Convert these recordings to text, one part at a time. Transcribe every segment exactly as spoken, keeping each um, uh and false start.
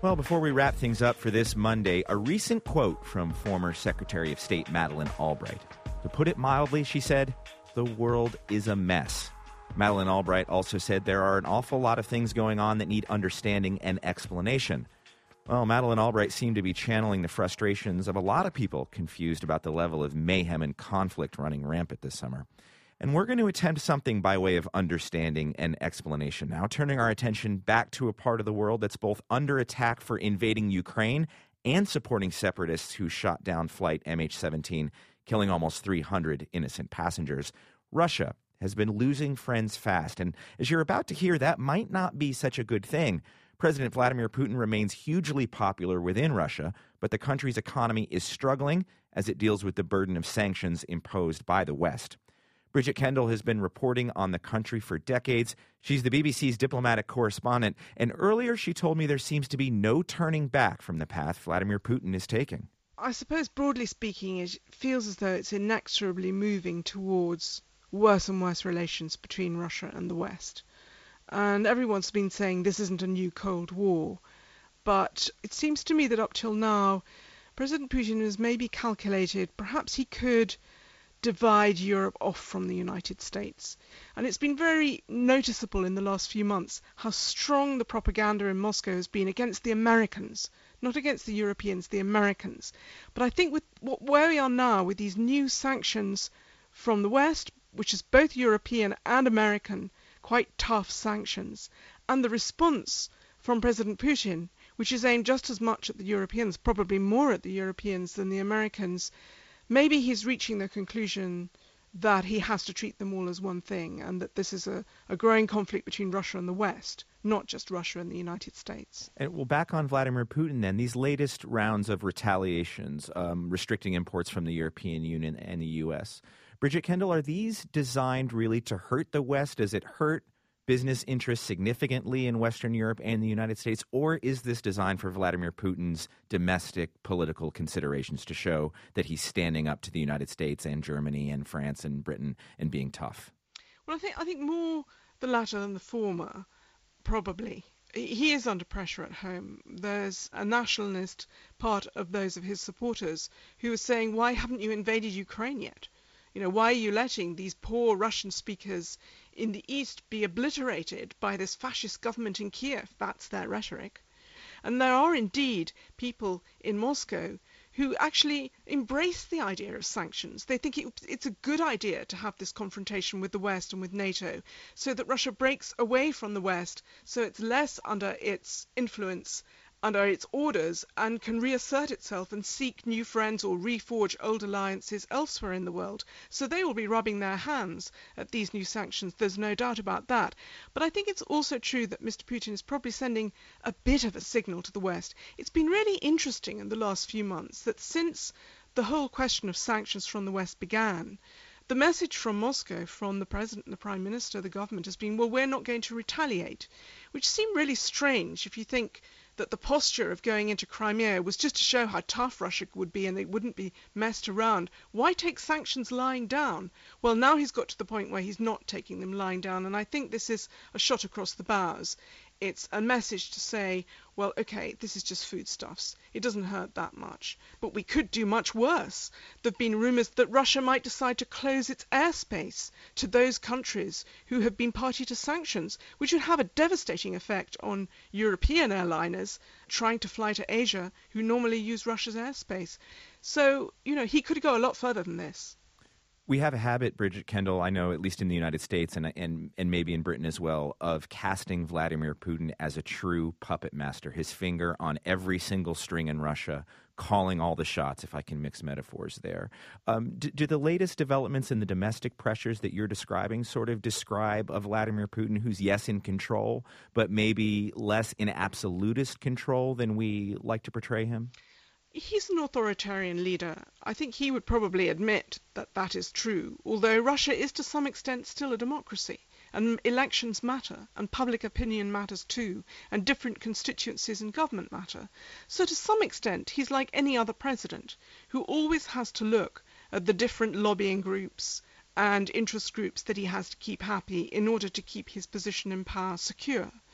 Well, before we wrap things up for this Monday, a recent quote from former Secretary of State Madeleine Albright. To put it mildly, she said, "The world is a mess." Madeleine Albright also said there are an awful lot of things going on that need understanding and explanation. Well, Madeleine Albright seemed to be channeling the frustrations of a lot of people confused about the level of mayhem and conflict running rampant this summer. And we're going to attempt something by way of understanding and explanation now, turning our attention back to a part of the world that's both under attack for invading Ukraine and supporting separatists who shot down flight M H seventeen, killing almost three hundred innocent passengers. Russia has been losing friends fast, and as you're about to hear, that might not be such a good thing. President Vladimir Putin remains hugely popular within Russia, but the country's economy is struggling as it deals with the burden of sanctions imposed by the West. Bridget Kendall has been reporting on the country for decades. She's the B B C's diplomatic correspondent, and earlier she told me there seems to be no turning back from the path Vladimir Putin is taking. I suppose, broadly speaking, it feels as though it's inexorably moving towards worse and worse relations between Russia and the West. And everyone's been saying this isn't a new Cold War. But it seems to me that up till now, President Putin has maybe calculated perhaps he could divide Europe off from the United States. And it's been very noticeable in the last few months how strong the propaganda in Moscow has been against the Americans, not against the Europeans, the Americans. But I think with what, where we are now with these new sanctions from the West, which is both European and American, quite tough sanctions, and the response from President Putin, which is aimed just as much at the Europeans, probably more at the Europeans than the Americans, maybe he's reaching the conclusion that he has to treat them all as one thing, and that this is a, a growing conflict between Russia and the West, not just Russia and the United States. And well, back on Vladimir Putin then, these latest rounds of retaliations, um, restricting imports from the European Union and the U S. Bridget Kendall, are these designed really to hurt the West? Does it hurt business interests significantly in Western Europe and the United States, or is this designed for Vladimir Putin's domestic political considerations to show that he's standing up to the United States and Germany and France and Britain and being tough? Well, I think I think more the latter than the former, probably. He is under pressure at home. There's a nationalist part of those of his supporters who are saying, why haven't you invaded Ukraine yet? You know, why are you letting these poor Russian speakers in the East be obliterated by this fascist government in Kiev? That's their rhetoric. And there are indeed people in Moscow who actually embrace the idea of sanctions. They think it, it's a good idea to have this confrontation with the West and with NATO so that Russia breaks away from the West, so it's less under its influence, under its orders, and can reassert itself and seek new friends or reforge old alliances elsewhere in the world. So they will be rubbing their hands at these new sanctions, there's no doubt about that. But I think it's also true that Mister Putin is probably sending a bit of a signal to the West. It's been really interesting in the last few months that since the whole question of sanctions from the West began, the message from Moscow, from the President and the Prime Minister, the government, has been, well, we're not going to retaliate, which seemed really strange if you think that the posture of going into Crimea was just to show how tough Russia would be and they wouldn't be messed around. Why take sanctions lying down? Well, now he's got to the point where he's not taking them lying down, and I think this is a shot across the bows. It's a message to say, well, okay, this is just foodstuffs. It doesn't hurt that much. But we could do much worse. There have been rumours that Russia might decide to close its airspace to those countries who have been party to sanctions, which would have a devastating effect on European airliners trying to fly to Asia who normally use Russia's airspace. So, you know, he could go a lot further than this. We have a habit, Bridget Kendall, I know, at least in the United States and, and and maybe in Britain as well, of casting Vladimir Putin as a true puppet master, his finger on every single string in Russia, calling all the shots, if I can mix metaphors there. Um, do, do the latest developments in the domestic pressures that you're describing sort of describe a Vladimir Putin who's, yes, in control, but maybe less in absolutist control than we like to portray him? He's an authoritarian leader. I think he would probably admit that that is true, although Russia is to some extent still a democracy, and elections matter, and public opinion matters too, and different constituencies in government matter. So to some extent, he's like any other president, who always has to look at the different lobbying groups and interest groups that he has to keep happy in order to keep his position in power secure.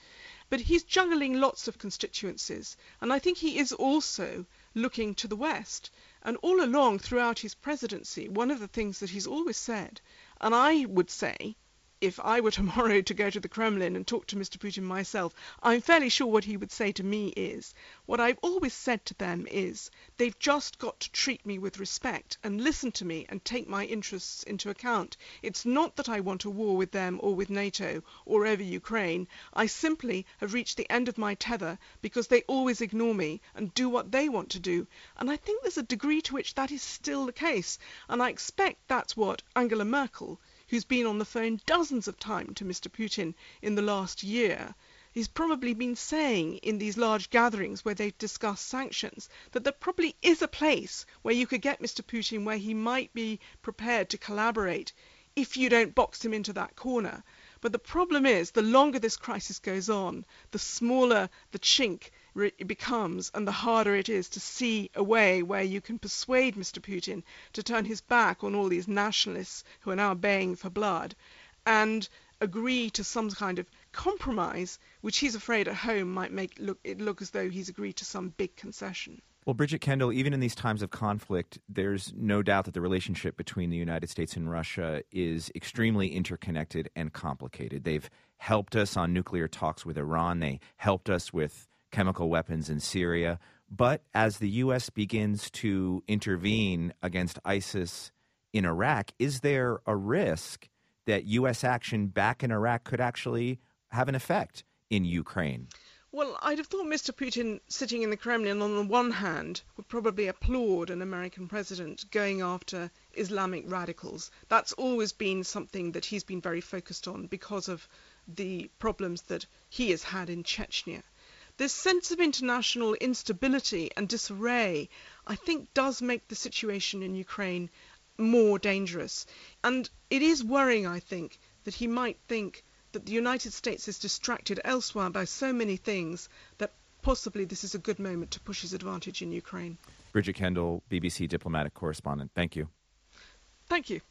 But he's juggling lots of constituencies, and I think he is also looking to the West. And all along throughout his presidency, one of the things that he's always said, and I would say, if I were tomorrow to go to the Kremlin and talk to Mister Putin myself, I'm fairly sure what he would say to me is, what I've always said to them is, they've just got to treat me with respect and listen to me and take my interests into account. It's not that I want a war with them or with NATO or over Ukraine. I simply have reached the end of my tether because they always ignore me and do what they want to do. And I think there's a degree to which that is still the case. And I expect that's what Angela Merkel, who's been on the phone dozens of times to Mister Putin in the last year, he's probably been saying in these large gatherings where they've discussed sanctions, that there probably is a place where you could get Mister Putin where he might be prepared to collaborate if you don't box him into that corner. But the problem is, the longer this crisis goes on, the smaller the chink it becomes and the harder it is to see a way where you can persuade Mister Putin to turn his back on all these nationalists who are now baying for blood and agree to some kind of compromise, which he's afraid at home might make look, it look as though he's agreed to some big concession. Well, Bridget Kendall, even in these times of conflict, there's no doubt that the relationship between the United States and Russia is extremely interconnected and complicated. They've helped us on nuclear talks with Iran. They helped us with chemical weapons in Syria. But as the U S begins to intervene against ISIS in Iraq, is there a risk that U S action back in Iraq could actually have an effect in Ukraine? Well, I'd have thought Mister Putin, sitting in the Kremlin, on the one hand, would probably applaud an American president going after Islamic radicals. That's always been something that he's been very focused on because of the problems that he has had in Chechnya. This sense of international instability and disarray, I think, does make the situation in Ukraine more dangerous. And it is worrying, I think, that he might think that the United States is distracted elsewhere by so many things that possibly this is a good moment to push his advantage in Ukraine. Bridget Kendall, B B C diplomatic correspondent. Thank you. Thank you.